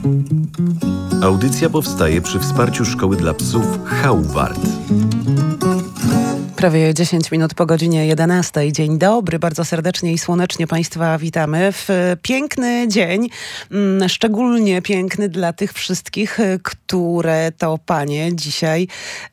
Audycja powstaje przy wsparciu Szkoły dla Psów Hauwart. Prawie 10 minut po godzinie 11. Dzień dobry, bardzo serdecznie i słonecznie Państwa witamy w piękny dzień, szczególnie piękny dla tych wszystkich, które to panie dzisiaj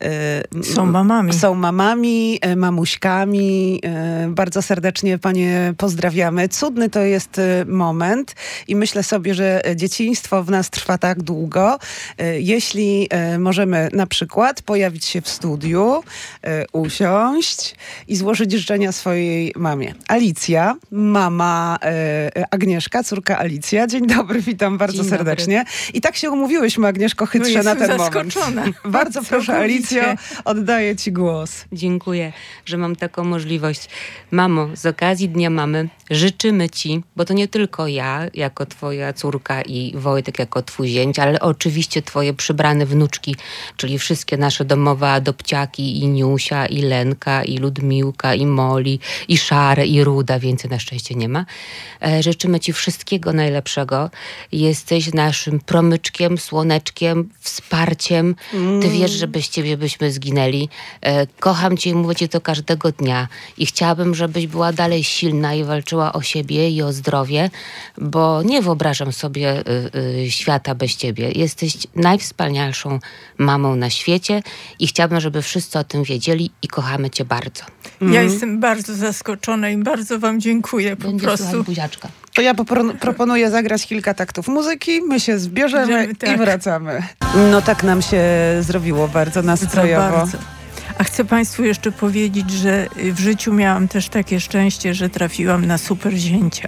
są mamami, mamuśkami. Bardzo serdecznie panie pozdrawiamy. Cudny to jest moment i myślę sobie, że dzieciństwo w nas trwa tak długo, jeśli możemy na przykład pojawić się w studiu, usiąść i złożyć życzenia swojej mamie. Alicja, mama Agnieszka, córka Alicja. Dzień dobry, witam bardzo serdecznie. I tak się umówiłyśmy, Agnieszko, chytrze na ten moment. Bardzo proszę, Alicjo, oddaję ci głos. Dziękuję, że mam taką możliwość. Mamo, z okazji Dnia Mamy życzymy ci, bo to nie tylko ja, jako twoja córka i Wojtek jako twój zięć, ale oczywiście twoje przybrane wnuczki, czyli wszystkie nasze domowe adopciaki i Niusia, i Lenka, i Ludmiłka, i Moli, i Szare, i Ruda, więcej na szczęście nie ma. Życzymy ci wszystkiego najlepszego. Jesteś naszym promyczkiem, słoneczkiem, wsparciem. Ty wiesz, że bez ciebie byśmy zginęli. Kocham cię i mówię ci to każdego dnia. I chciałabym, żebyś była dalej silna i walczyła o siebie i o zdrowie, bo nie wyobrażam sobie świata bez ciebie. Jesteś najwspanialszą mamą na świecie i chciałabym, żeby wszyscy o tym wiedzieli i kochamy cię bardzo. Ja jestem bardzo zaskoczona i bardzo wam dziękuję po prostu. Buziaczka. To ja proponuję zagrać kilka taktów muzyki, my się zbierzemy i wracamy. No tak nam się zrobiło bardzo nastrojowo. Bardzo. A chcę państwu jeszcze powiedzieć, że w życiu miałam też takie szczęście, że trafiłam na super zięcia.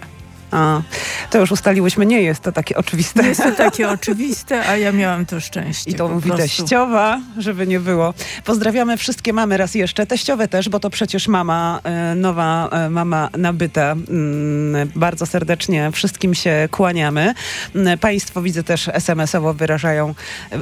To już ustaliłyśmy, nie jest to takie oczywiste. Nie jest to takie oczywiste, a ja miałam to szczęście. I to mówi teściowa, żeby nie było. Pozdrawiamy wszystkie mamy raz jeszcze. Teściowe też, bo to przecież mama, nowa mama nabyta. Bardzo serdecznie wszystkim się kłaniamy. Państwo, widzę, też SMS-owo wyrażają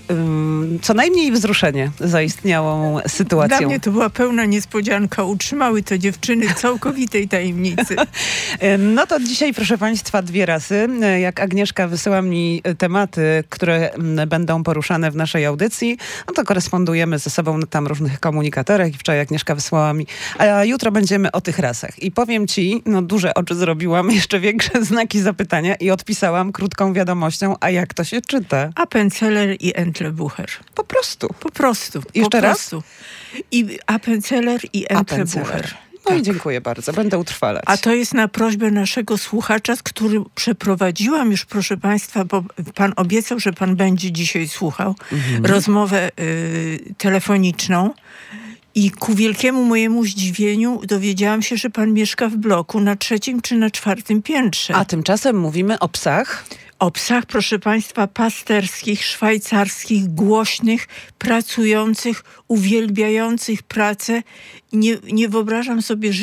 co najmniej wzruszenie zaistniałą sytuacją. Dla mnie to była pełna niespodzianka. Utrzymały to dziewczyny całkowitej tajemnicy. No to dzisiaj, proszę Państwa, dwie razy. Jak Agnieszka wysyła mi tematy, które będą poruszane w naszej audycji, no to korespondujemy ze sobą na tam różnych komunikatorach i wczoraj Agnieszka wysłała mi, a jutro będziemy o tych rasach. I powiem ci, no duże oczy zrobiłam, jeszcze większe znaki zapytania i odpisałam krótką wiadomością, a jak to się czyta? Appenzeller i Entlebucher. Po prostu. Po prostu. Jeszcze raz? I Appenzeller i Entlebucher. No i dziękuję bardzo, będę utrwalać. A to jest na prośbę naszego słuchacza, z którym przeprowadziłam już, proszę państwa, bo pan obiecał, że pan będzie dzisiaj słuchał, rozmowę telefoniczną. I ku wielkiemu mojemu zdziwieniu dowiedziałam się, że pan mieszka w bloku na 3. czy na 4. piętrze. A tymczasem mówimy o psach? O psach, proszę państwa, pasterskich, szwajcarskich, głośnych, pracujących, uwielbiających pracę. Nie wyobrażają sobie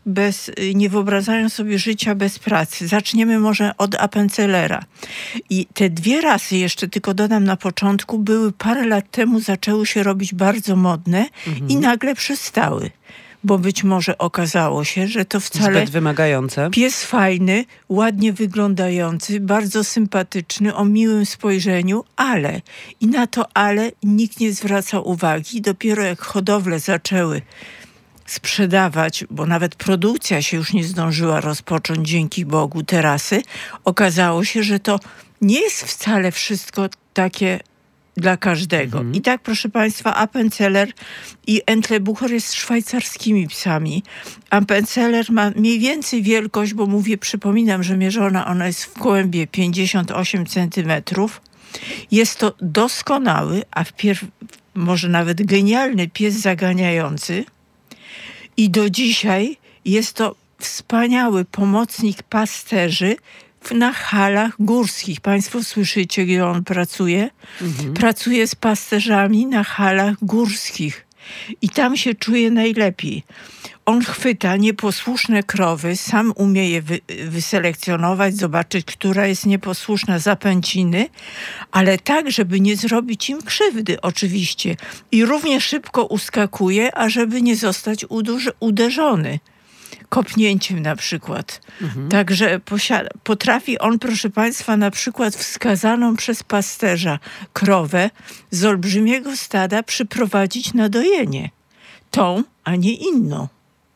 życia bez pracy. Zaczniemy może od Appenzellera. I te dwie rasy, jeszcze tylko dodam na początku, były parę lat temu, zaczęły się robić bardzo modne i nagle przestały. Bo być może okazało się, że to wcale zbyt wymagające. Pies fajny, ładnie wyglądający, bardzo sympatyczny, o miłym spojrzeniu, ale i na to ale nikt nie zwracał uwagi. Dopiero jak hodowle zaczęły sprzedawać, bo nawet produkcja się już nie zdążyła rozpocząć, dzięki Bogu, te rasy, okazało się, że to nie jest wcale wszystko takie dla każdego. I tak, proszę państwa, Appenzeller i Entlebucher jest szwajcarskimi psami. Appenzeller ma mniej więcej wielkość, bo przypominam, że mierzona ona jest w kłębie 58 centymetrów. Jest to doskonały, a może nawet genialny pies zaganiający. I do dzisiaj jest to wspaniały pomocnik pasterzy na halach górskich. Państwo słyszycie, gdzie on pracuje? Pracuje z pasterzami na halach górskich. I tam się czuje najlepiej. On chwyta nieposłuszne krowy, sam umie je wyselekcjonować, zobaczyć, która jest nieposłuszna, za pęciny, ale tak, żeby nie zrobić im krzywdy oczywiście. I równie szybko uskakuje, ażeby nie zostać uderzony. kopnięciem na przykład. Także potrafi on, proszę Państwa, na przykład wskazaną przez pasterza krowę z olbrzymiego stada przyprowadzić na dojenie. Tą, a nie inną.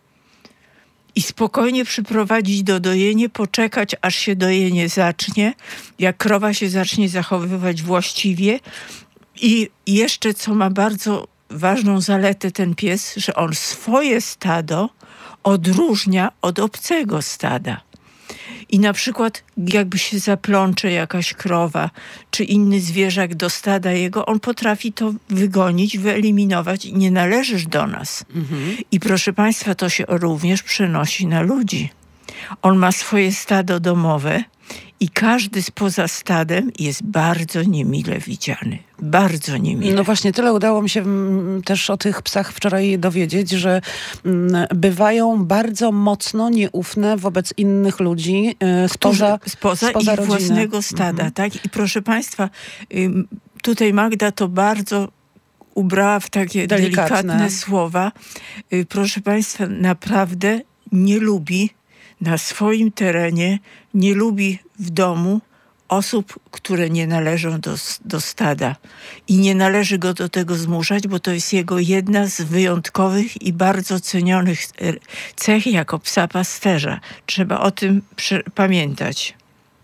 I spokojnie przyprowadzić do dojenia, poczekać, aż się dojenie zacznie, jak krowa się zacznie zachowywać właściwie. I jeszcze, co ma bardzo ważną zaletę ten pies, że on swoje stado odróżnia od obcego stada. I na przykład jakby się zaplącze jakaś krowa, czy inny zwierzak do stada jego, on potrafi to wygonić, wyeliminować i nie należysz do nas. I proszę Państwa, to się również przenosi na ludzi. On ma swoje stado domowe i każdy spoza stadem jest bardzo niemile widziany. Bardzo niemile. No właśnie, tyle udało mi się też o tych psach wczoraj dowiedzieć, że bywają bardzo mocno nieufne wobec innych ludzi spoza ich rodziny. własnego stada. Tak? I proszę Państwa, tutaj Magda to bardzo ubrała w takie delikatne słowa. Proszę Państwa, naprawdę nie lubi na swoim terenie, nie lubi w domu osób, które nie należą do stada. I nie należy go do tego zmuszać, bo to jest jego jedna z wyjątkowych i bardzo cenionych cech jako psa pasterza. Trzeba o tym pamiętać.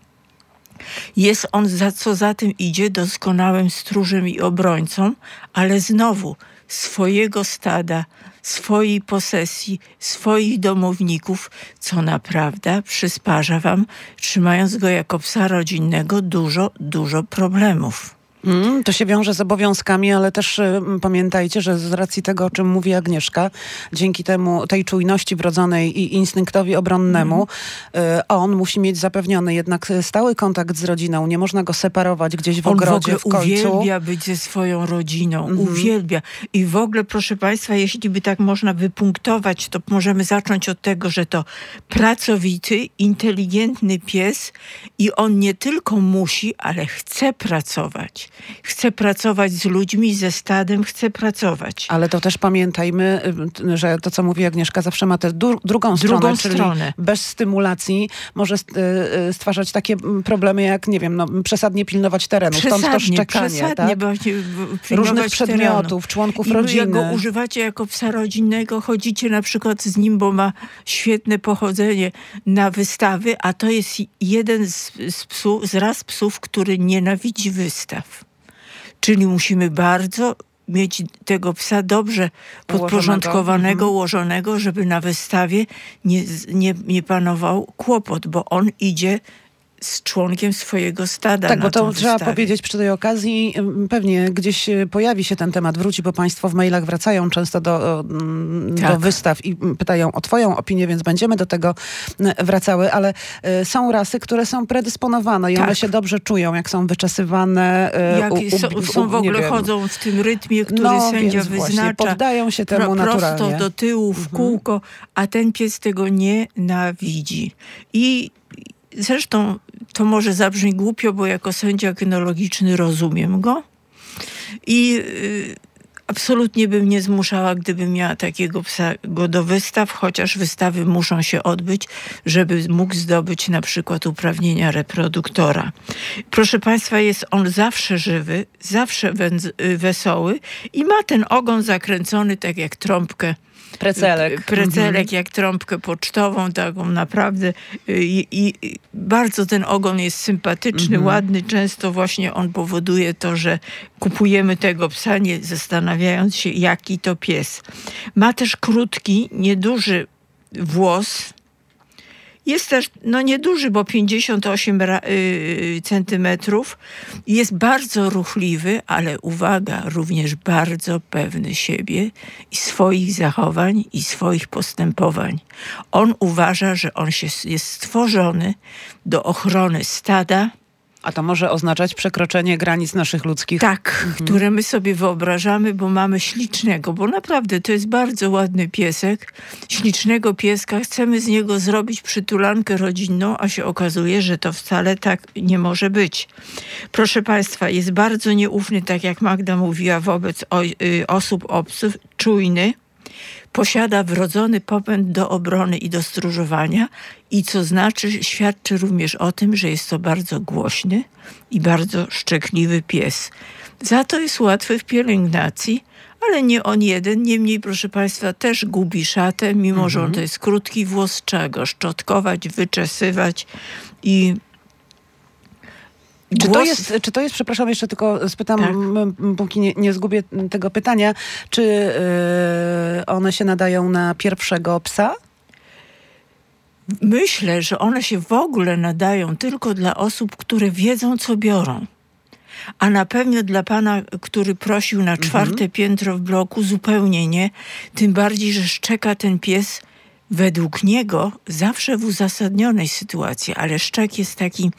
Jest on, co za tym idzie, doskonałym stróżem i obrońcą, ale znowu swojego stada, swojej posesji, swoich domowników, co naprawdę przysparza wam, trzymając go jako psa rodzinnego, dużo problemów. To się wiąże z obowiązkami, ale też pamiętajcie, że z racji tego, o czym mówi Agnieszka, dzięki tej czujności wrodzonej i instynktowi obronnemu, on musi mieć zapewniony jednak stały kontakt z rodziną. Nie można go separować gdzieś w ogrodzie, w końcu. Uwielbia być ze swoją rodziną. Uwielbia. I w ogóle, proszę Państwa, jeśli by tak można wypunktować, to możemy zacząć od tego, że to pracowity, inteligentny pies i on nie tylko musi, ale chce pracować. Chce pracować z ludźmi, ze stadem, chce pracować. Ale to też pamiętajmy, że to, co mówi Agnieszka, zawsze ma tę drugą stronę, czyli bez stymulacji może stwarzać takie problemy jak, nie wiem, przesadnie pilnować terenu. Stąd to szczekanie, tak? Różnych przedmiotów, członków rodziny. Jak go używacie jako psa rodzinnego, chodzicie na przykład z nim, bo ma świetne pochodzenie na wystawy, a to jest jeden z ras psów, który nienawidzi wystaw. Czyli musimy bardzo mieć tego psa dobrze podporządkowanego, ułożonego, żeby na wystawie nie panował kłopot, bo on idzie z członkiem swojego stada. Tak, bo to trzeba powiedzieć przy tej okazji, pewnie gdzieś pojawi się ten temat, wróci, bo państwo w mailach wracają często do wystaw i pytają o twoją opinię, więc będziemy do tego wracały, ale są rasy, które są predysponowane i one się dobrze czują, jak są wyczesywane. Są w ogóle chodzą w tym rytmie, który sędzia wyznacza. Poddają się temu naturalnie. Prosto do tyłu, w kółko, a ten pies tego nienawidzi. I zresztą to może zabrzmi głupio, bo jako sędzia kynologiczny rozumiem go i absolutnie bym nie zmuszała, gdybym miała takiego psa go do wystaw, chociaż wystawy muszą się odbyć, żeby mógł zdobyć na przykład uprawnienia reproduktora. Proszę Państwa, jest on zawsze żywy, zawsze wesoły i ma ten ogon zakręcony tak jak trąbkę. Precelek jak trąbkę pocztową, taką naprawdę i bardzo ten ogon jest sympatyczny, ładny. Często właśnie on powoduje to, że kupujemy tego psa, nie zastanawiając się, jaki to pies. Ma też krótki, nieduży włos. Jest też, nieduży, bo 58 centymetrów. Jest bardzo ruchliwy, ale uwaga, również bardzo pewny siebie i swoich zachowań i swoich postępowań. On uważa, że on jest stworzony do ochrony stada. A to może oznaczać przekroczenie granic naszych ludzkich. Tak, które my sobie wyobrażamy, bo mamy ślicznego, bo naprawdę to jest bardzo ładny piesek, ślicznego pieska. Chcemy z niego zrobić przytulankę rodzinną, a się okazuje, że to wcale tak nie może być. Proszę Państwa, jest bardzo nieufny, tak jak Magda mówiła, wobec osób obcych, czujny. Posiada wrodzony popęd do obrony i do stróżowania i co znaczy, świadczy również o tym, że jest to bardzo głośny i bardzo szczekliwy pies. Za to jest łatwy w pielęgnacji, ale nie on jeden. Niemniej, proszę Państwa, też gubi szatę, mimo że on to jest krótki włos, trzeba go szczotkować, wyczesywać i Czy to jest, przepraszam, jeszcze tylko spytam, póki nie zgubię tego pytania, czy one się nadają na pierwszego psa? Myślę, że one się w ogóle nadają tylko dla osób, które wiedzą, co biorą. A na pewno dla pana, który prosił na 4. piętro w bloku, zupełnie nie. Tym bardziej, że szczeka ten pies według niego zawsze w uzasadnionej sytuacji, ale szczek jest taki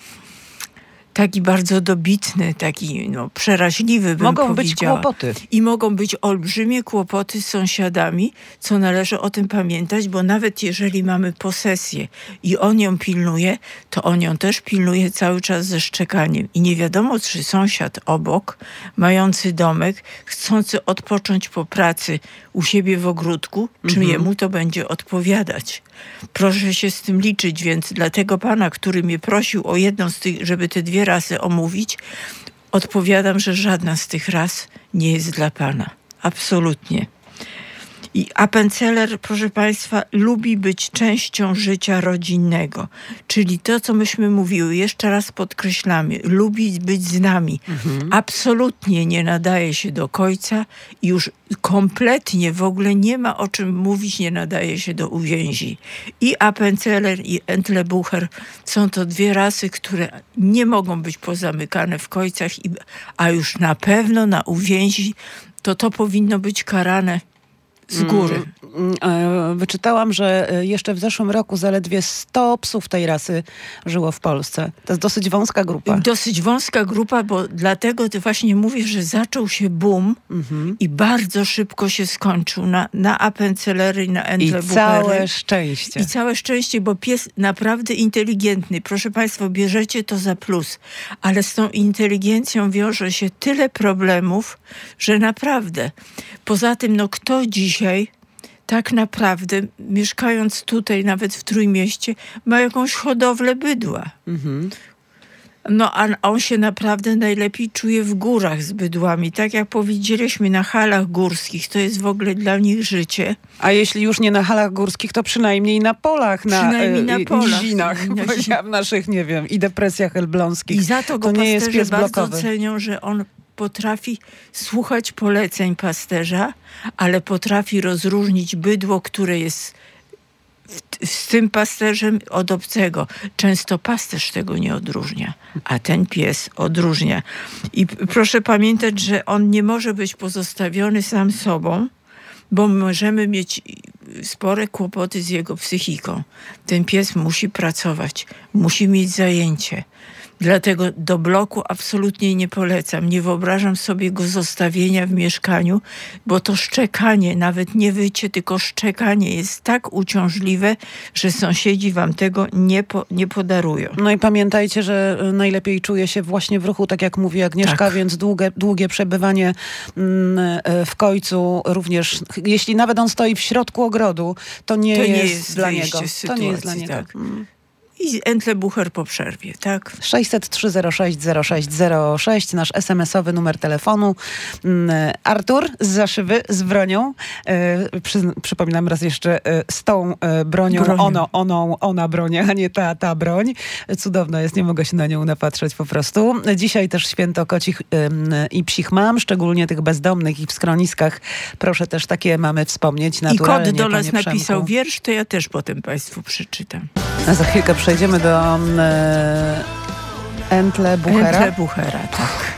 bardzo dobitny, taki przeraźliwy, bym Mogą powiedziała. być kłopoty. I mogą być olbrzymie kłopoty z sąsiadami, co należy o tym pamiętać, bo nawet jeżeli mamy posesję i on ją pilnuje, to on ją też pilnuje cały czas ze szczekaniem. I nie wiadomo, czy sąsiad obok, mający domek, chcący odpocząć po pracy u siebie w ogródku, czy jemu to będzie odpowiadać. Proszę się z tym liczyć, więc dla tego pana, który mnie prosił o jedną z tych, żeby te 2 rasy omówić, odpowiadam, że żadna z tych ras nie jest dla pana. Absolutnie. I Appenzeller, proszę Państwa, lubi być częścią życia rodzinnego. Czyli to, co myśmy mówiły, jeszcze raz podkreślamy, lubi być z nami. Absolutnie nie nadaje się do końca i już kompletnie w ogóle nie ma o czym mówić, nie nadaje się do uwięzi. I Appenzeller i Entlebucher są to 2 rasy, które nie mogą być pozamykane w kojcach, a już na pewno na uwięzi to powinno być karane z góry. Wyczytałam, że jeszcze w zeszłym roku zaledwie 100 psów tej rasy żyło w Polsce. To jest dosyć wąska grupa. Dosyć wąska grupa, bo dlatego ty właśnie mówisz, że zaczął się boom i bardzo szybko się skończył na Appenzellery i na Entlebuchery. I całe szczęście. I całe szczęście, bo pies naprawdę inteligentny. Proszę Państwa, bierzecie to za plus. Ale z tą inteligencją wiąże się tyle problemów, że naprawdę. Poza tym, kto dzisiaj tak naprawdę, mieszkając tutaj, nawet w Trójmieście, ma jakąś hodowlę bydła. A on się naprawdę najlepiej czuje w górach z bydłami. Tak jak powiedzieliśmy, na halach górskich, to jest w ogóle dla nich życie. A jeśli już nie na halach górskich, to przynajmniej na polach, na nizinach, w naszych, nie wiem, i depresjach elbląskich. I za to go nie jest pies bardzo blokowy. cenią, że on potrafi słuchać poleceń pasterza, ale potrafi rozróżnić bydło, które jest z tym pasterzem od obcego. Często pasterz tego nie odróżnia, a ten pies odróżnia. I proszę pamiętać, że on nie może być pozostawiony sam sobą, bo możemy mieć spore kłopoty z jego psychiką. Ten pies musi pracować, musi mieć zajęcie. Dlatego do bloku absolutnie nie polecam. Nie wyobrażam sobie go zostawienia w mieszkaniu, bo to szczekanie, nawet nie wycie, tylko szczekanie jest tak uciążliwe, że sąsiedzi wam tego nie podarują. No i pamiętajcie, że najlepiej czuje się właśnie w ruchu, tak jak mówi Agnieszka, więc długie przebywanie w kojcu również, jeśli nawet on stoi w środku ogrodu, to nie jest dla niego. To nie jest dla niego. Tak. I Entlebucher po przerwie, tak? 600-306-0606, nasz SMS-owy numer telefonu. Artur z Zaszywy z bronią. Przypominam raz jeszcze, z tą bronią. Ona broni, a nie ta broń. Cudowna jest, nie mogę się na nią napatrzeć po prostu. Dzisiaj też święto kocich i psich mam, szczególnie tych bezdomnych i w schroniskach. Proszę też takie mamy wspomnieć naturalnie. I kot do nas napisał napisał wiersz, to ja też potem Państwu przeczytam. A za chwilkę przejdziemy do Entlebuchera. Entlebuchera, tak.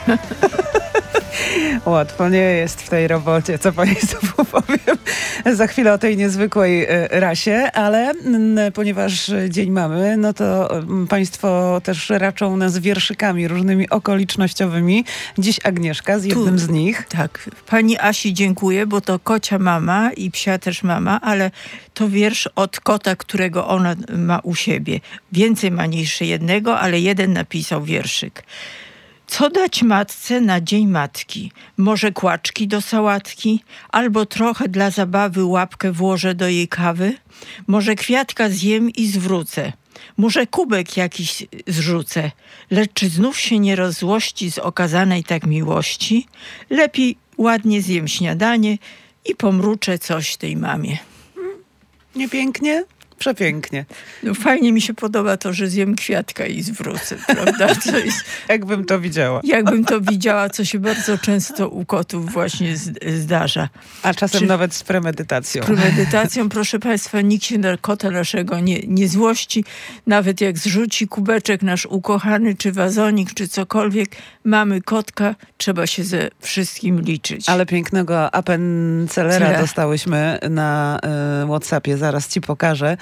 Łatwo nie jest w tej robocie, co Państwu powiem. Za chwilę o tej niezwykłej rasie, ale ponieważ dzień mamy, no to Państwo też raczą nas wierszykami różnymi okolicznościowymi. Dziś Agnieszka z jednym z nich. Tak. Pani Asi dziękuję, bo to kocia mama i psia też mama, ale to wiersz od kota, którego ona ma u siebie. Więcej ma niż jednego, ale jeden napisał wierszyk. Co dać matce na Dzień Matki? Może kłaczki do sałatki? Albo trochę dla zabawy łapkę włożę do jej kawy? Może kwiatka zjem i zwrócę? Może kubek jakiś zrzucę? Lecz czy znów się nie rozzłości z okazanej tak miłości? Lepiej ładnie zjem śniadanie i pomruczę coś tej mamie. Nie pięknie? Przepięknie. No, fajnie mi się podoba to, że zjem kwiatka i zwrócę, prawda? To jest, Jakbym to widziała. jakbym to widziała, co się bardzo często u kotów właśnie zdarza. A czasem nawet z premedytacją. Z premedytacją, proszę Państwa, nikt się na kota naszego nie złości. Nawet jak zrzuci kubeczek nasz ukochany, czy wazonik, czy cokolwiek, mamy kotka, trzeba się ze wszystkim liczyć. Ale pięknego Appenzelera dostałyśmy na WhatsAppie, zaraz ci pokażę.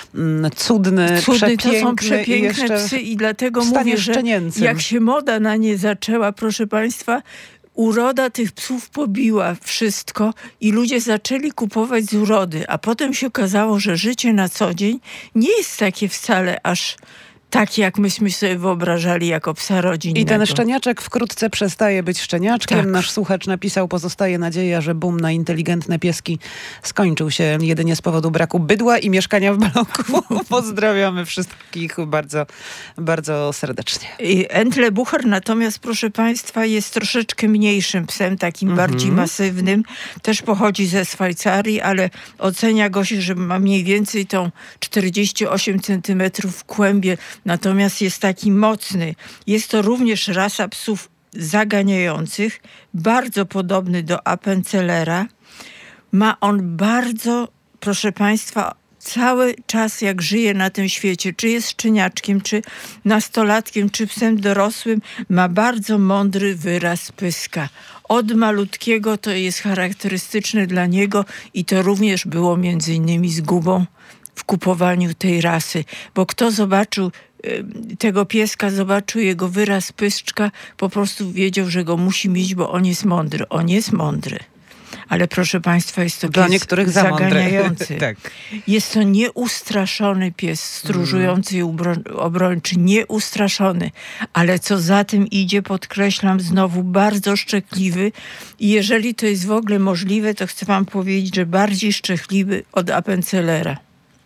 Cudny, przepiękny. To są przepiękne psy i dlatego mówię, że jak się moda na nie zaczęła, proszę Państwa, uroda tych psów pobiła wszystko i ludzie zaczęli kupować z urody, a potem się okazało, że życie na co dzień nie jest takie wcale aż tak, jak myśmy sobie wyobrażali jako psa rodzinnego. I ten szczeniaczek wkrótce przestaje być szczeniaczkiem. Tak. Nasz słuchacz napisał, pozostaje nadzieja, że boom na inteligentne pieski skończył się jedynie z powodu braku bydła i mieszkania w bloku. Pozdrawiamy wszystkich bardzo, bardzo serdecznie. Entlebucher natomiast, proszę Państwa, jest troszeczkę mniejszym psem, takim bardziej masywnym. Też pochodzi ze Szwajcarii, ale ocenia go się, że ma mniej więcej tą 48 centymetrów w kłębie. Natomiast jest taki mocny. Jest to również rasa psów zaganiających, bardzo podobny do Appenzellera. Ma on bardzo, proszę Państwa, cały czas jak żyje na tym świecie, czy jest szczeniaczkiem, czy nastolatkiem, czy psem dorosłym, ma bardzo mądry wyraz pyska. Od malutkiego to jest charakterystyczne dla niego i to również było między innymi zgubą w kupowaniu tej rasy, bo kto zobaczył tego pieska, zobaczył jego wyraz pyszczka, po prostu wiedział, że go musi mieć, bo on jest mądry. On jest mądry. Ale proszę Państwa, jest to dla pies niektórych zaganiający. Tak. Jest to nieustraszony pies, stróżujący i obrończy. Nieustraszony. Ale co za tym idzie, podkreślam znowu, bardzo szczekliwy. I jeżeli to jest w ogóle możliwe, to chcę Wam powiedzieć, że bardziej szczekliwy od Appenzellera.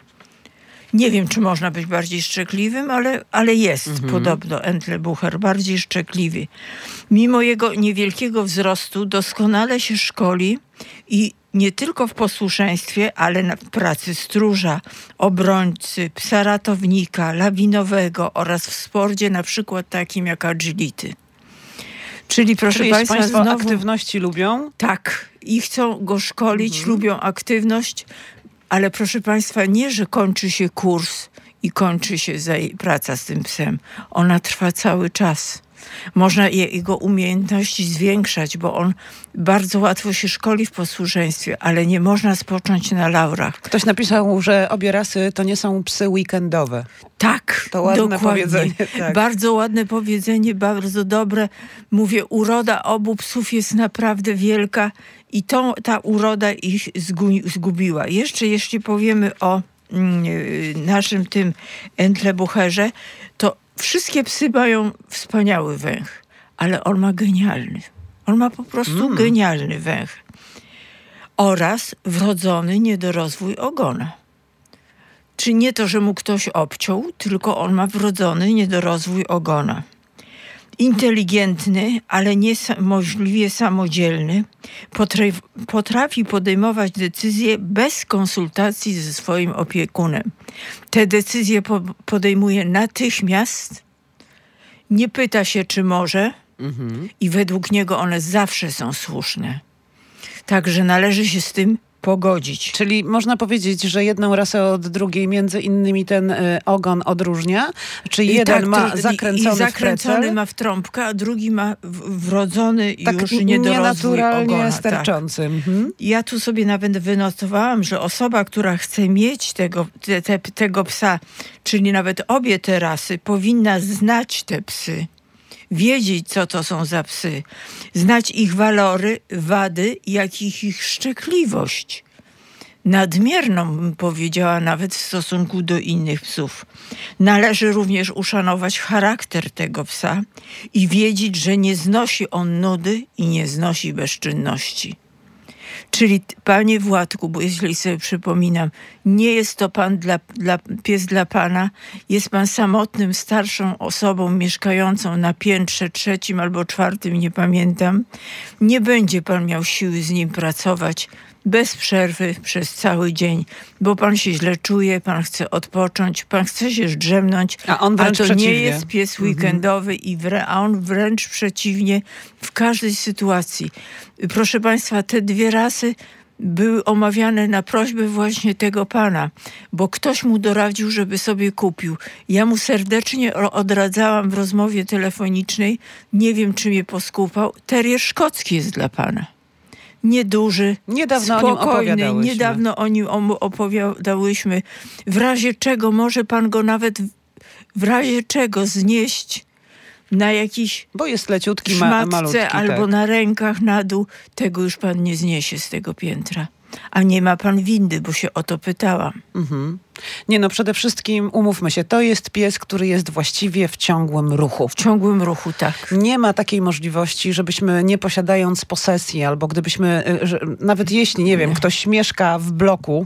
Nie wiem, czy można być bardziej szczekliwym, ale jest podobno Entlebucher bardziej szczekliwy. Mimo jego niewielkiego wzrostu doskonale się szkoli i nie tylko w posłuszeństwie, ale w pracy stróża, obrońcy, psa ratownika, lawinowego oraz w sporcie na przykład takim jak agility. Czyli proszę Państwa, znowu aktywności lubią? Tak. I chcą go szkolić, lubią aktywność. Ale proszę Państwa, nie, że kończy się kurs i kończy się praca z tym psem. Ona trwa cały czas. Można jego umiejętności zwiększać, bo on bardzo łatwo się szkoli w posłuszeństwie, ale nie można spocząć na laurach. Ktoś napisał, że obie rasy to nie są psy weekendowe. Tak, to ładne dokładnie. Powiedzenie. Tak. Bardzo ładne powiedzenie, bardzo dobre. Mówię, uroda obu psów jest naprawdę wielka i ta uroda ich zgubiła. Jeszcze jeśli powiemy o naszym tym Entlebucherze, to wszystkie psy mają wspaniały węch, ale on ma genialny. On ma po prostu genialny węch. Oraz wrodzony niedorozwój ogona. Czy nie to, że mu ktoś obciął, tylko on ma wrodzony niedorozwój ogona. Inteligentny, ale niemożliwie samodzielny, potrafi podejmować decyzje bez konsultacji ze swoim opiekunem. Te decyzje podejmuje natychmiast, nie pyta się, czy może i według niego one zawsze są słuszne. Także należy się z tym pogodzić. Czyli można powiedzieć, że jedną rasę od drugiej między innymi ten ogon odróżnia? Czy jeden ma zakręcony ma w trąbkę, a drugi ma wrodzony tak już niedorozwój ogona. sterczący. Tak. Ja tu sobie nawet wynotowałam, że osoba, która chce mieć tego psa, czyli nawet obie te rasy, powinna znać te psy. Wiedzieć, co to są za psy. Znać ich walory, wady, jak ich szczekliwość. nadmierną, bym powiedziała, nawet w stosunku do innych psów. Należy również uszanować charakter tego psa i wiedzieć, że nie znosi on nudy i nie znosi bezczynności. Czyli, panie Władku, bo jeśli sobie przypominam, nie jest to pan pies dla pana, jest pan samotnym, starszą osobą mieszkającą na piętrze 3. albo 4, nie pamiętam. Nie będzie pan miał siły z nim pracować bez przerwy przez cały dzień, bo pan się źle czuje, pan chce odpocząć, pan chce się zdrzemnąć, A on wręcz to przeciwnie. nie jest pies weekendowy, a on wręcz przeciwnie w każdej sytuacji. Proszę państwa, te 2 rasy były omawiane na prośbę właśnie tego pana, bo ktoś mu doradził, żeby sobie kupił. Ja mu serdecznie odradzałam w rozmowie telefonicznej, nie wiem, czy mnie poskupał, terier szkocki jest dla pana. Nieduży, Niedawno spokojny, niedawno o nim opowiadałyśmy. W razie czego może pan go nawet znieść na jakiś Bo jest leciutki, szmatce malutki. albo tak. na rękach na dół, tego już pan nie zniesie z tego piętra. A nie ma pan windy, bo się o to pytałam. Mhm. Nie no, przede wszystkim umówmy się, to jest pies, który jest właściwie w ciągłym ruchu. W ciągłym ruchu, tak. Nie ma takiej możliwości, żebyśmy nie posiadając posesji, albo gdybyśmy, nawet jeśli, nie wiem, ktoś mieszka w bloku,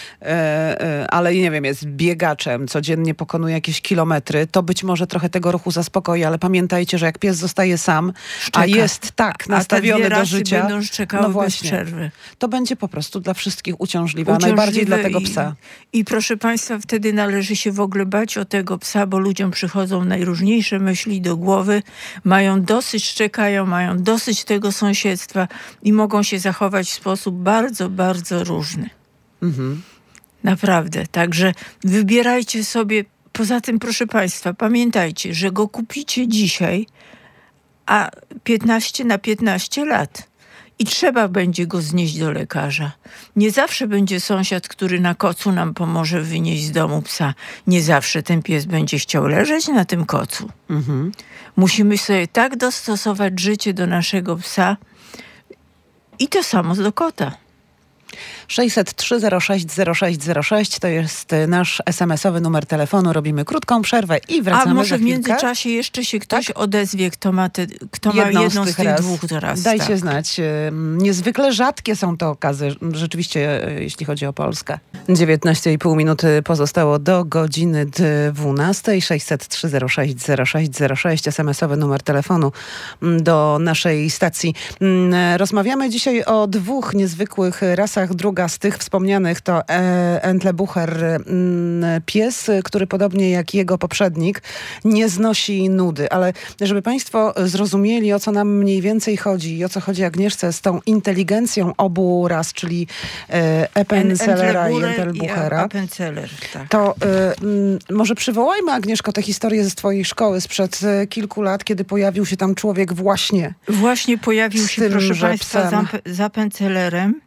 ale nie wiem, jest biegaczem, codziennie pokonuje jakieś kilometry, to być może trochę tego ruchu zaspokoi, ale pamiętajcie, że jak pies zostaje sam, a jest tak nastawiony a te 2 do rasy życia, będą szczekały no bez właśnie, przerwy. to będzie po prostu dla wszystkich uciążliwe, a najbardziej dla tego psa. I proszę państwa, wtedy należy się w ogóle bać o tego psa, bo ludziom przychodzą najróżniejsze myśli do głowy, mają dosyć, szczekają, mają dosyć tego sąsiedztwa i mogą się zachować w sposób bardzo, bardzo różny. Mhm. Naprawdę. Także wybierajcie sobie. Poza tym, proszę państwa, pamiętajcie, że go kupicie dzisiaj, a 15 na 15 lat. I trzeba będzie go znieść do lekarza. Nie zawsze będzie sąsiad, który na kocu nam pomoże wynieść z domu psa. Nie zawsze ten pies będzie chciał leżeć na tym kocu. Mhm. Musimy sobie tak dostosować życie do naszego psa i to samo do kota. 603 06 0606 to jest nasz SMS-owy numer telefonu. Robimy krótką przerwę i wracamy A może za w chwilkę. międzyczasie jeszcze się ktoś odezwie, kto ma jedną z tych ras. 2 ras. Dajcie tak. znać. Niezwykle rzadkie są to okazy, rzeczywiście, jeśli chodzi o Polskę. 19,5 minuty pozostało do godziny 12. 603 06 0606 SMS-owy numer telefonu do naszej stacji. Rozmawiamy dzisiaj o 2 niezwykłych rasach. Druga z tych wspomnianych to Entlebucher, pies, który podobnie jak jego poprzednik nie znosi nudy. Ale żeby państwo zrozumieli, o co nam mniej więcej chodzi i o co chodzi Agnieszce z tą inteligencją obu ras, czyli Appenzellera i Entlebuchera, Appenzeller, tak. to może przywołajmy, Agnieszko, tę historię ze twojej szkoły sprzed kilku lat, kiedy pojawił się tam człowiek właśnie Pojawił z się, tymże proszę państwa, psem. z Appenzellerem.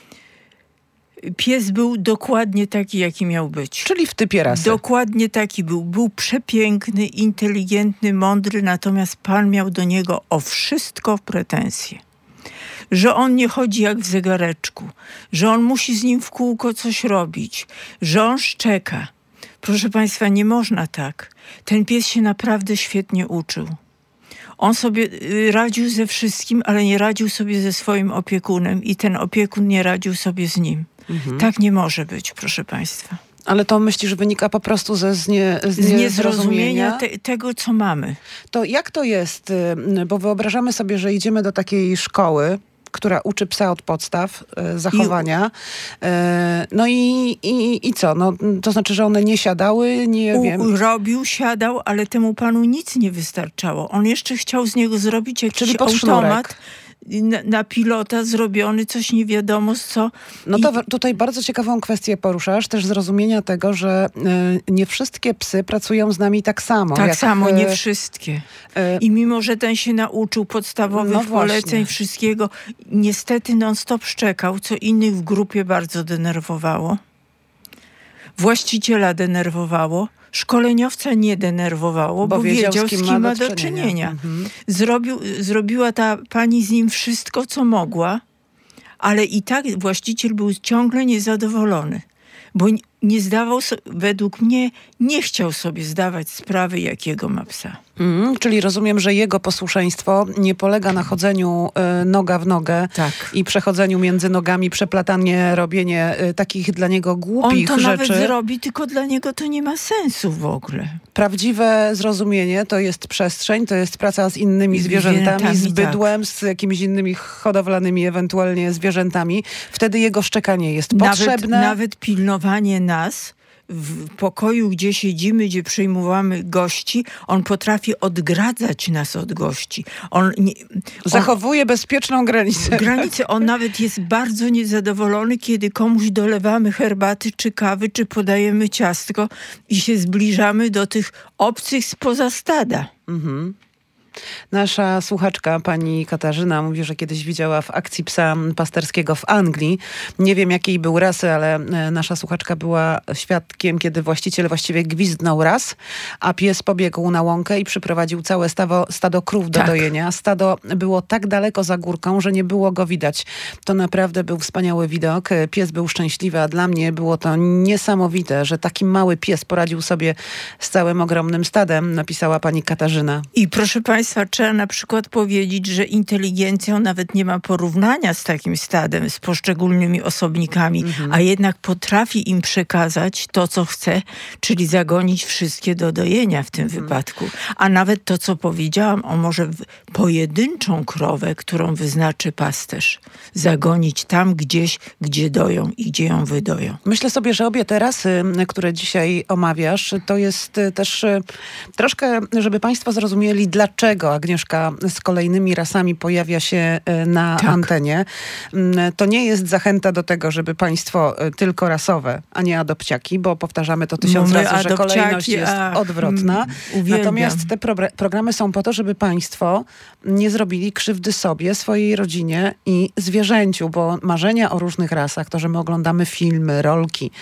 Pies był dokładnie taki, jaki miał być. Czyli w typie rasy. Dokładnie taki był. Był przepiękny, inteligentny, mądry, natomiast pan miał do niego o wszystko pretensje. Że on nie chodzi jak w zegareczku, że on musi z nim w kółko coś robić, że on szczeka. Proszę państwa, nie można tak. Ten pies się naprawdę świetnie uczył. On sobie radził ze wszystkim, ale nie radził sobie ze swoim opiekunem i ten opiekun nie radził sobie z nim. Tak nie może być, proszę państwa. Ale to myślisz, wynika po prostu z niezrozumienia tego, co mamy. To jak to jest? Bo wyobrażamy sobie, że idziemy do takiej szkoły, która uczy psa od podstaw zachowania. No i co? No, to znaczy, że one nie siadały, nie wiem. Siadał, ale temu panu nic nie wystarczało. On jeszcze chciał z niego zrobić jakiś Czyli pod automat. sznurek. Na pilota zrobiony, coś nie wiadomo z co. No to tutaj bardzo ciekawą kwestię poruszasz, też zrozumienia tego, że nie wszystkie psy pracują z nami tak samo. Tak samo, nie wszystkie. I mimo, że ten się nauczył podstawowych poleceń, wszystkiego, niestety non-stop szczekał, co innych w grupie bardzo denerwowało. Właściciela denerwowało. Szkoleniowca nie denerwowało, bo wiedział, z kim ma do czynienia. Zrobiła ta pani z nim wszystko, co mogła, ale i tak właściciel był ciągle niezadowolony, bo nie zdawał według mnie, nie chciał sobie zdawać sprawy, jakiego ma psa. Czyli rozumiem, że jego posłuszeństwo nie polega na chodzeniu noga w nogę i przechodzeniu między nogami, przeplatanie, robienie takich dla niego głupich rzeczy. On to rzeczy. nawet zrobi, tylko dla niego to nie ma sensu w ogóle. Prawdziwe zrozumienie to jest przestrzeń, to jest praca z innymi zwierzętami, z bydłem, z jakimiś innymi hodowlanymi ewentualnie zwierzętami. Wtedy jego szczekanie jest potrzebne. Nawet pilnowanie nas w pokoju, gdzie siedzimy, gdzie przyjmujemy gości, on potrafi odgradzać nas od gości. On zachowuje bezpieczną granicę. On nawet jest bardzo niezadowolony, kiedy komuś dolewamy herbaty, czy kawy, czy podajemy ciastko i się zbliżamy do tych obcych spoza stada. Nasza słuchaczka, pani Katarzyna, mówi, że kiedyś widziała w akcji psa pasterskiego w Anglii. Nie wiem, jakiej był rasy, ale nasza słuchaczka była świadkiem, kiedy właściciel właściwie gwizdnął raz, a pies pobiegł na łąkę i przyprowadził całe stado krów do dojenia. Stado było tak daleko za górką, że nie było go widać. To naprawdę był wspaniały widok. Pies był szczęśliwy, a dla mnie było to niesamowite, że taki mały pies poradził sobie z całym ogromnym stadem, napisała pani Katarzyna. I proszę państwa, trzeba na przykład powiedzieć, że inteligencją nawet nie ma porównania z takim stadem, z poszczególnymi osobnikami, a jednak potrafi im przekazać to, co chce, czyli zagonić wszystkie do dojenia w tym wypadku. A nawet to, co powiedziałam, o może pojedynczą krowę, którą wyznaczy pasterz, zagonić tam gdzieś, gdzie doją i gdzie ją wydoją. Myślę sobie, że obie te rasy, które dzisiaj omawiasz, to jest też troszkę, żeby państwo zrozumieli, dlaczego Agnieszka z kolejnymi rasami pojawia się na antenie. To nie jest zachęta do tego, żeby państwo tylko rasowe, a nie adopciaki, bo powtarzamy to 1000 razy, że kolejność jest odwrotna. Natomiast te programy są po to, żeby państwo nie zrobili krzywdy sobie, swojej rodzinie i zwierzęciu, bo marzenia o różnych rasach, to, że my oglądamy filmy, rolki,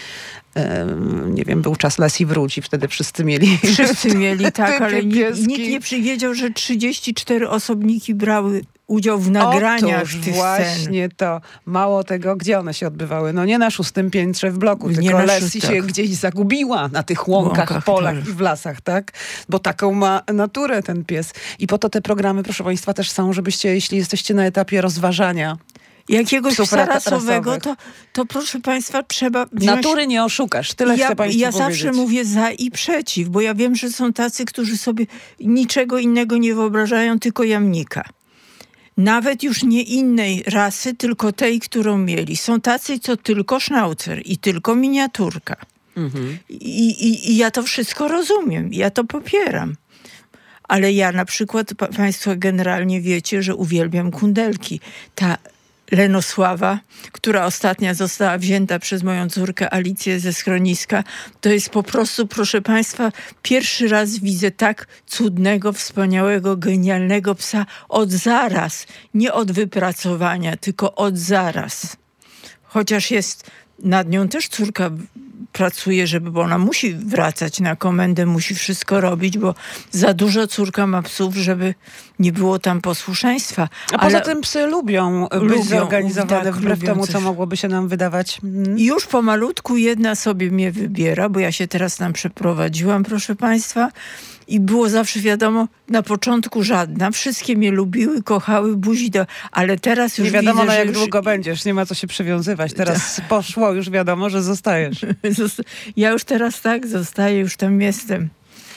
nie wiem, był czas Lesi wróci, wtedy wszyscy mieli. Tak, ale nikt nie przewidział, że 34 osobniki brały udział w nagraniach tych właśnie scen. To. Mało tego, gdzie one się odbywały? No nie na 6. piętrze w bloku, tylko Lesi się gdzieś zagubiła na tych łąkach, polach i w lasach, tak? Bo taką ma naturę ten pies. I po to te programy, proszę państwa, też są, żebyście, jeśli jesteście na etapie rozważania jakiegoś psa rasowego, to proszę państwa, trzeba wziąć... Natury nie oszukasz, tyle chcę państwu powiedzieć. Ja zawsze mówię za i przeciw, bo ja wiem, że są tacy, którzy sobie niczego innego nie wyobrażają, tylko jamnika. Nawet już nie innej rasy, tylko tej, którą mieli. Są tacy, co tylko sznaucer i tylko miniaturka. I ja to wszystko rozumiem, ja to popieram. Ale ja na przykład, państwo generalnie wiecie, że uwielbiam kundelki. Ta Lenosława, która ostatnia została wzięta przez moją córkę Alicję ze schroniska, to jest po prostu, proszę państwa, pierwszy raz widzę tak cudnego, wspaniałego, genialnego psa od zaraz. Nie od wypracowania, tylko od zaraz. Chociaż jest nad nią też córka pracuje, bo ona musi wracać na komendę, musi wszystko robić, bo za dużo córka ma psów, żeby nie było tam posłuszeństwa. Poza tym psy lubią być zorganizowane, wbrew temu, co mogłoby się nam wydawać. Już pomalutku jedna sobie mnie wybiera, bo ja się teraz tam przeprowadziłam, proszę państwa. I było zawsze wiadomo, na początku żadna. Wszystkie mnie lubiły, kochały, ale teraz już nie wiadomo, widzę, na jak długo będziesz. Nie ma co się przywiązywać. Teraz poszło, już wiadomo, że zostajesz. Ja już teraz zostaję, już tam jestem.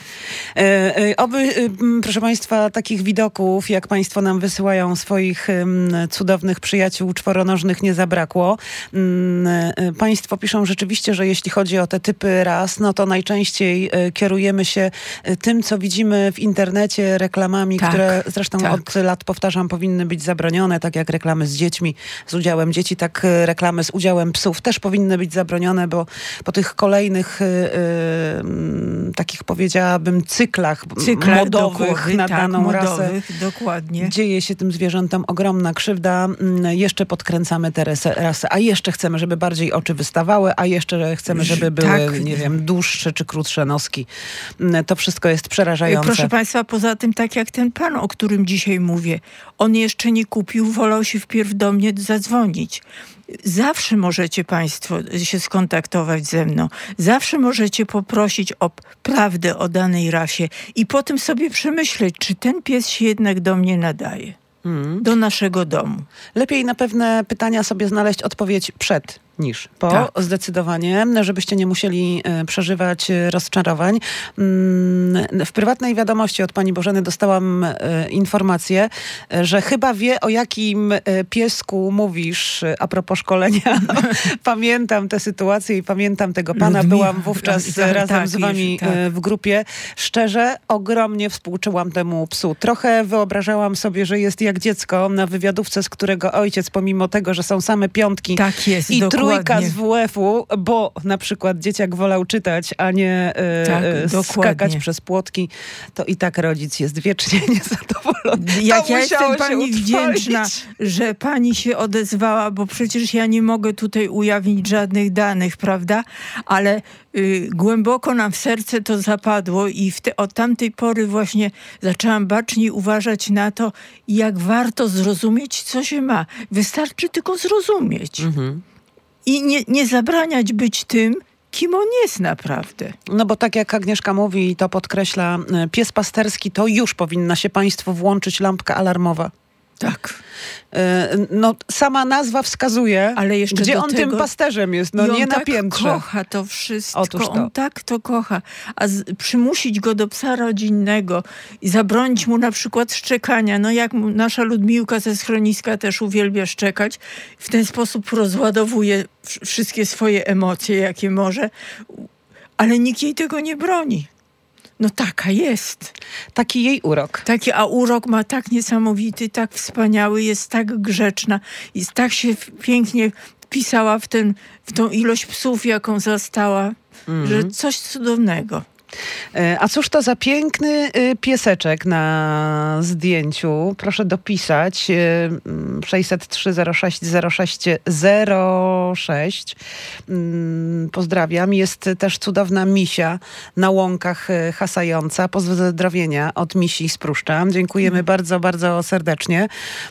Oby, proszę państwa, takich widoków, jak państwo nam wysyłają swoich cudownych przyjaciół czworonożnych, nie zabrakło. Państwo piszą rzeczywiście, że jeśli chodzi o te typy ras, no to najczęściej kierujemy się tym, co widzimy w internecie, reklamami, które zresztą od lat, powtarzam, powinny być zabronione, tak jak reklamy z dziećmi, z udziałem dzieci, tak reklamy z udziałem psów też powinny być zabronione, bo po tych kolejnych takich, powiedziałabym, cyklach modowych na daną rasę. Dokładnie. Dzieje się tym zwierzętom ogromna krzywda. Jeszcze podkręcamy te rasy, a jeszcze chcemy, żeby bardziej oczy wystawały, a jeszcze chcemy, żeby były, nie wiem, dłuższe czy krótsze noski. To wszystko jest przerażające. Proszę Państwa, poza tym, tak jak ten pan, o którym dzisiaj mówię, on jeszcze nie kupił, wolał się wpierw do mnie zadzwonić. Zawsze możecie Państwo się skontaktować ze mną. Zawsze możecie poprosić o prawdę o danej rasie i potem sobie przemyśleć, czy ten pies się jednak do mnie nadaje. Do naszego domu. Lepiej na pewne pytania sobie znaleźć odpowiedź przed niż po. Tak. Zdecydowanie, żebyście nie musieli przeżywać rozczarowań. W prywatnej wiadomości od pani Bożeny dostałam informację, że chyba wie, o jakim piesku mówisz a propos szkolenia. Pamiętam tę sytuację i pamiętam tego pana. Byłam wówczas razem z wami w grupie. Szczerze, ogromnie współczułam temu psu. Trochę wyobrażałam sobie, że jest jak dziecko na wywiadówce, z którego ojciec, pomimo tego, że są same piątki jest, i dokładnie. Trójka z WF-u, bo na przykład dzieciak wolał czytać, a nie skakać przez płotki, to i tak rodzic jest wiecznie niezadowolony. Jak ja jestem pani wdzięczna, że pani się odezwała, bo przecież ja nie mogę tutaj ujawnić żadnych danych, prawda? Ale głęboko nam w serce to zapadło i od tamtej pory właśnie zaczęłam baczniej uważać na to, jak warto zrozumieć, co się ma. Wystarczy tylko zrozumieć. I nie zabraniać być tym, kim on jest naprawdę. No bo tak jak Agnieszka mówi i to podkreśla, pies pasterski, to już powinna się państwu włączyć lampka alarmowa. Tak. No sama nazwa wskazuje, ale jeszcze gdzie on tym pasterzem jest, no nie na piętrze. On kocha to wszystko, Otóż to. On tak to kocha. A przymusić go do psa rodzinnego i zabronić mu na przykład szczekania, no jak nasza Ludmiłka ze schroniska też uwielbia szczekać, w ten sposób rozładowuje wszystkie swoje emocje, jakie może, ale nikt jej tego nie broni. No taka jest. Taki jej urok. A urok ma tak niesamowity, tak wspaniały, jest tak grzeczna, jest tak się pięknie wpisała w tą ilość psów, jaką zastała, że coś cudownego. A cóż to za piękny pieseczek na zdjęciu? Proszę dopisać 603 06 06 06. Pozdrawiam. Jest też cudowna misia na łąkach hasająca. Pozdrowienia od misi z Pruszcza. Dziękujemy bardzo, bardzo serdecznie.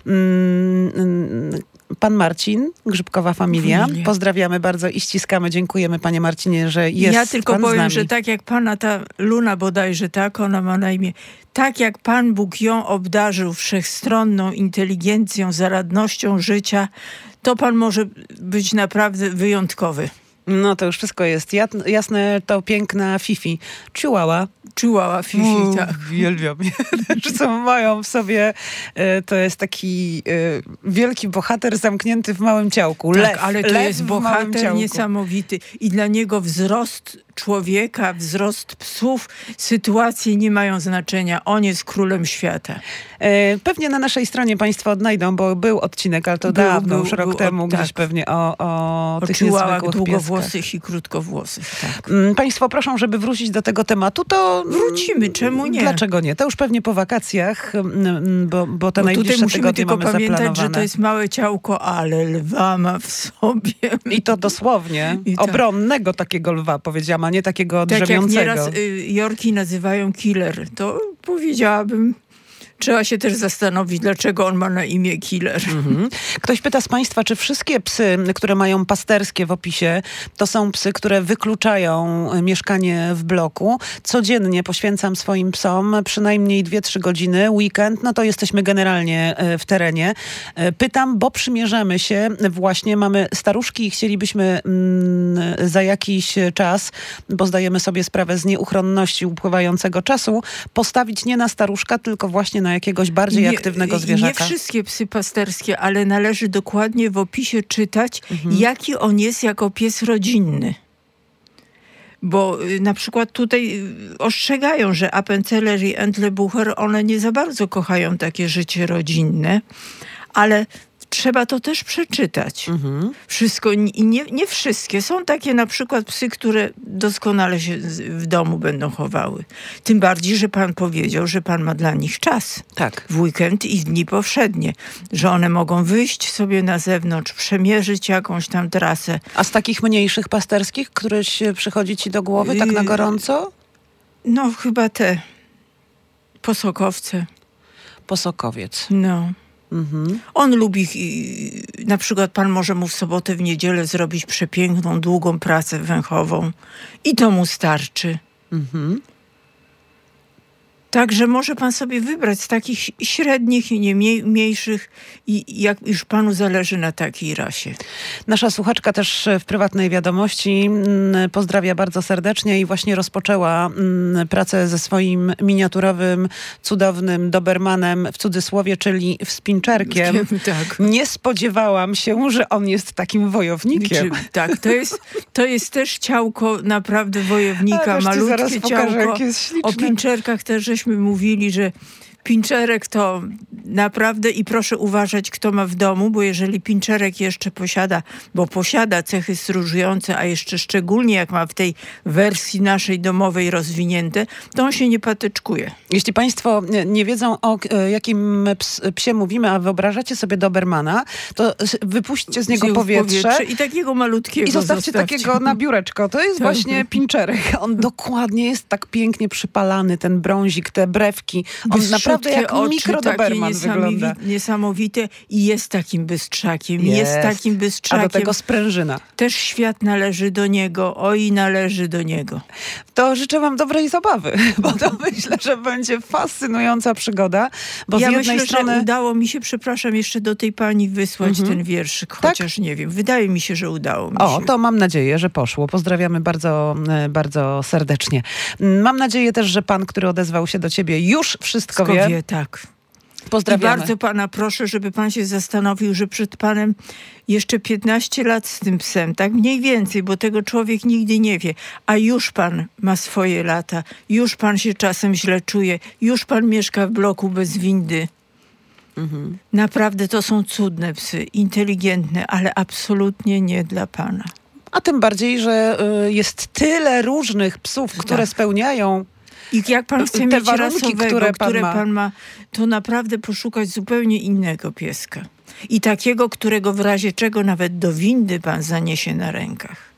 Pan Marcin, Grzybkowa Familia. Pozdrawiamy bardzo i ściskamy. Dziękujemy, panie Marcinie, że jest Ja tylko pan powiem, z nami. że tak jak pana ta Luna bodajże, tak, ona ma na imię, tak jak Pan Bóg ją obdarzył wszechstronną inteligencją, zaradnością życia, to pan może być naprawdę wyjątkowy. No to już wszystko jest jasne, to piękna Fifi. Chihuahua Fifi, tak. Uwielbiam je. Co mają w sobie, to jest taki wielki bohater zamknięty w małym ciałku. Tak, Lew, ale to lew jest w małym bohater ciałku. niesamowity. I dla niego wzrost człowieka, wzrost psów, sytuacje nie mają znaczenia. On jest królem świata. Pewnie na naszej stronie państwo odnajdą, bo był odcinek, ale to dawno, już rok temu, gdzieś pewnie o tych niezwykłych długowłosych i krótkowłosych. Tak. Państwo proszą, żeby wrócić do tego tematu, to wrócimy, czemu nie? Dlaczego nie? To już pewnie po wakacjach, bo te najbliższe tutaj musimy tygodnie tylko mamy pamiętać, że to zaplanowane. jest małe ciałko, ale lwa ma w sobie. I to dosłownie. Obronnego takiego lwa, powiedziałam, a nie takiego drzemiącego. Tak jak nieraz Yorki nazywają killer, to powiedziałabym, trzeba się też zastanowić, dlaczego on ma na imię Killer. Ktoś pyta z państwa, czy wszystkie psy, które mają pasterskie w opisie, to są psy, które wykluczają mieszkanie w bloku. Codziennie poświęcam swoim psom przynajmniej 2-3 godziny. Weekend, no to jesteśmy generalnie w terenie. Pytam, bo przymierzamy się. Właśnie mamy staruszki i chcielibyśmy za jakiś czas, bo zdajemy sobie sprawę z nieuchronności upływającego czasu, postawić nie na staruszka, tylko właśnie na jakiegoś bardziej aktywnego zwierzaka. Nie wszystkie psy pasterskie, ale należy dokładnie w opisie czytać, jaki on jest jako pies rodzinny. Bo na przykład tutaj ostrzegają, że Appenzeller i Entlebucher, one nie za bardzo kochają takie życie rodzinne, ale trzeba to też przeczytać. Wszystko i nie wszystkie. Są takie na przykład psy, które doskonale się w domu będą chowały. Tym bardziej, że pan powiedział, że pan ma dla nich czas. Tak. W weekend i w dni powszednie. Że one mogą wyjść sobie na zewnątrz, przemierzyć jakąś tam trasę. A z takich mniejszych pasterskich, któreś przychodzi ci do głowy tak na gorąco? No chyba te posokowce. Posokowiec. No. On lubi, na przykład pan może mu w sobotę, w niedzielę zrobić przepiękną, długą pracę węchową i to mu starczy. Także może pan sobie wybrać z takich średnich i nie mniejszych i jak już panu zależy na takiej rasie. Nasza słuchaczka też w prywatnej wiadomości pozdrawia bardzo serdecznie i właśnie rozpoczęła pracę ze swoim miniaturowym, cudownym Dobermanem, w cudzysłowie, czyli wspinczerkiem. Tak. Nie spodziewałam się, że on jest takim wojownikiem. Tak, to jest też ciałko naprawdę wojownika, malutkie ciałko. O pinczerkach też żeśmy mówili, że pinczerek to naprawdę i proszę uważać, kto ma w domu, bo jeżeli pinczerek jeszcze posiada cechy stróżujące, a jeszcze szczególnie jak ma w tej wersji naszej domowej rozwinięte, to on się nie patyczkuje. Jeśli państwo nie wiedzą, o jakim psie mówimy, a wyobrażacie sobie Dobermana, to wypuśćcie z niego powietrze i takiego malutkiego i zostawcie takiego na biureczko. To jest właśnie pinczerek. On dokładnie jest tak pięknie przypalany, ten brązik, te brewki. On naprawdę jak oczy, mikrodoberman wygląda. Niesamowite i jest takim bystrzakiem. Jest takim bystrzakiem. A do tego sprężyna. Też świat należy do niego. Oj, należy do niego. To życzę wam dobrej zabawy, bo to myślę, że będzie fascynująca przygoda. Bo ja z jednej myślę, strony... że udało mi się, przepraszam, jeszcze do tej pani wysłać ten wierszyk. Chociaż nie wiem. Wydaje mi się, że udało mi się. O, to mam nadzieję, że poszło. Pozdrawiamy bardzo, bardzo serdecznie. Mam nadzieję też, że pan, który odezwał się do ciebie, już wszystko wie. Tak. Pozdrawiamy. I bardzo pana proszę, żeby pan się zastanowił, że przed panem jeszcze 15 lat z tym psem, tak mniej więcej, bo tego człowiek nigdy nie wie, a już pan ma swoje lata, już pan się czasem źle czuje, już pan mieszka w bloku bez windy. Naprawdę to są cudne psy, inteligentne, ale absolutnie nie dla pana. A tym bardziej, że jest tyle różnych psów, które spełniają i jak pan chce te mieć warunki, rasowego, które pan ma, to naprawdę poszukać zupełnie innego pieska. I takiego, którego w razie czego nawet do windy pan zaniesie na rękach.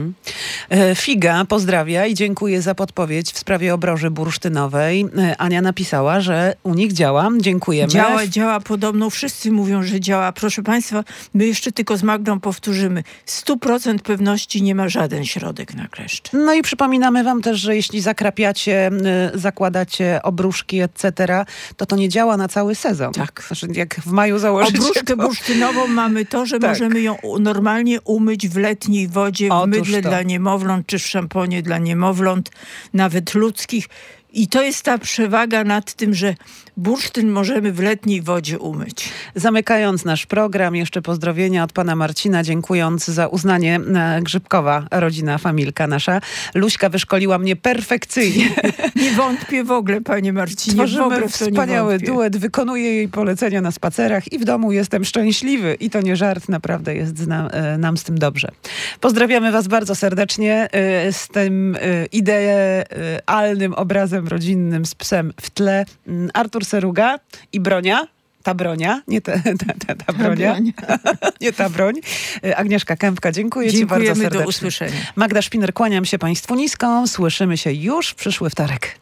Figa pozdrawia i dziękuję za podpowiedź w sprawie obroży bursztynowej. Ania napisała, że u nich działa. Dziękujemy. Działa podobno. Wszyscy mówią, że działa. Proszę państwa, my jeszcze tylko z Magdą powtórzymy. 100% pewności nie ma żaden środek na kleszcze. No i przypominamy wam też, że jeśli zakrapiacie, zakładacie obruszki, etc., to nie działa na cały sezon. Tak. Znaczy, jak w maju założycie obruszkę bursztynową mamy to, że możemy ją normalnie umyć w letniej wodzie, w mydle dla niemowląt, czy w szamponie dla niemowląt, nawet ludzkich. I to jest ta przewaga nad tym, że bursztyn możemy w letniej wodzie umyć. Zamykając nasz program, jeszcze pozdrowienia od pana Marcina, dziękując za uznanie Grzybkowa, rodzina, familka nasza. Luśka wyszkoliła mnie perfekcyjnie. Nie wątpię w ogóle, panie Marcinie. Tworzymy wspaniały duet, wykonuję jej polecenia na spacerach i w domu jestem szczęśliwy. I to nie żart, naprawdę jest nam z tym dobrze. Pozdrawiamy was bardzo serdecznie z tym idealnym obrazem rodzinnym z psem w tle. Artur Seruga i Bronia. Ta Bronia, nie ta Bronia. Nie ta broń. Agnieszka Kępka, dziękuję ci bardzo serdecznie. Do usłyszenia. Magda Szpiner, kłaniam się państwu nisko. Słyszymy się już w przyszły wtorek.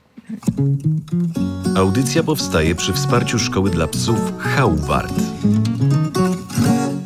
Audycja powstaje przy wsparciu Szkoły dla Psów Hauwart.